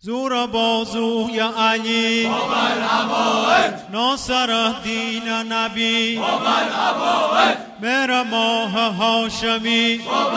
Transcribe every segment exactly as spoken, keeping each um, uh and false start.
زور بازوی علی ناصر الدین نبی مهر ماه هاشمی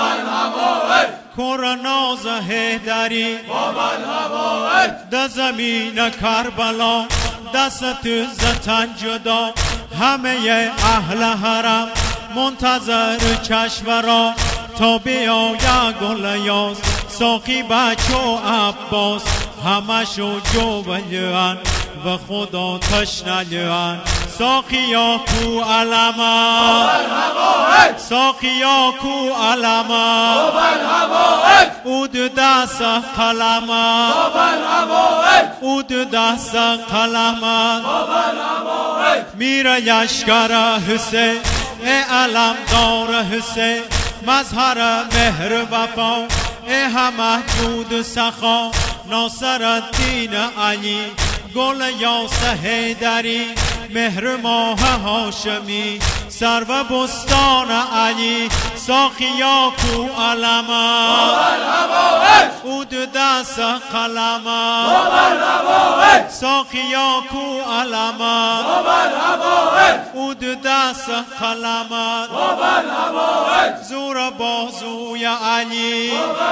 کور ناز حیدری در زمین کربلا دست زتن جدا همه اهل حرم منتظر کشورا تا بیاید گل یاس ساقی بچه و عباس همشو جویان و خدا تشنیان ساقیا کو علما ساقیا کو علما اود دست قلما اود دست قلما میره یشکر حسین ای علم دار حسین مظهر مهر وفا ای همه جود سخا ناصر الدین علی گل یاس حیدری مهر ماه هاشمی سرو بستان علی ساقیا کو علما اود دست قلما ساقیا کو علما اود دست قلما زور بازوی علی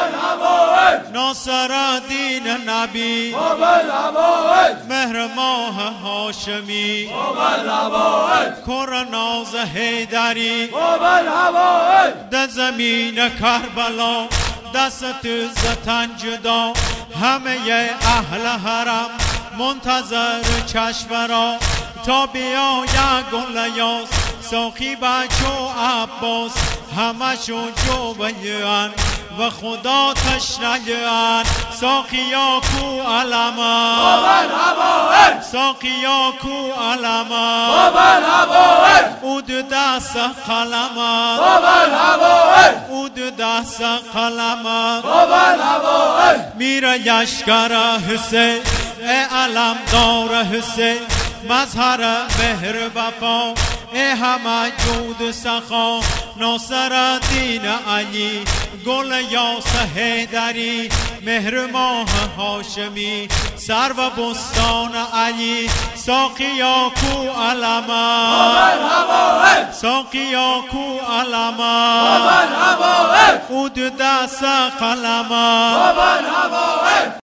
ناصر الدین نبی مهر ماه هاشمی کور ناز حیدری در زمین کربلا دست زتن جدا همه اهل حرم منتظر کشورا تا بیاید گل یاس ساقی بچه و عباس همشو جویان و خدا تشنیان ساقیا کو علما ساقیا کو علما اود دست قلما اود دست قلما میره یشکر حسین ای علم دار حسین مظهر مهر وفا ای همه جود سخا ناصر الدین علی گل یاس حیدری مهر ماه هاشمی سرو بستان علی ساقیا کو علما ساقیا کو علما اود دست قلما